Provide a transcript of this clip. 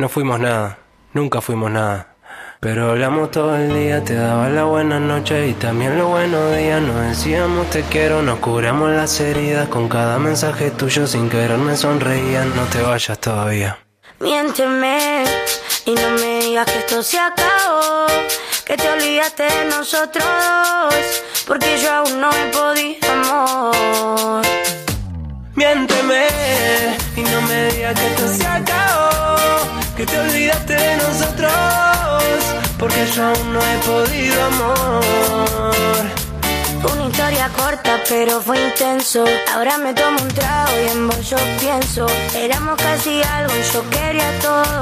No fuimos nada, nunca fuimos nada. Pero hablamos todo el día, te daba la buena noche y también los buenos días. Nos decíamos te quiero, nos curamos las heridas. Con cada mensaje tuyo sin querer me sonreían. No te vayas todavía. Miénteme y no me digas que esto se acabó, que te olvidaste de nosotros dos, porque yo aún no he podido, amor. Miénteme y no me digas que esto se acabó, que te olvidaste de nosotros, porque yo aún no he podido, amor. Una historia corta pero fue intenso. Ahora me tomo un trago y en vos yo pienso. Éramos casi algo y yo quería todo.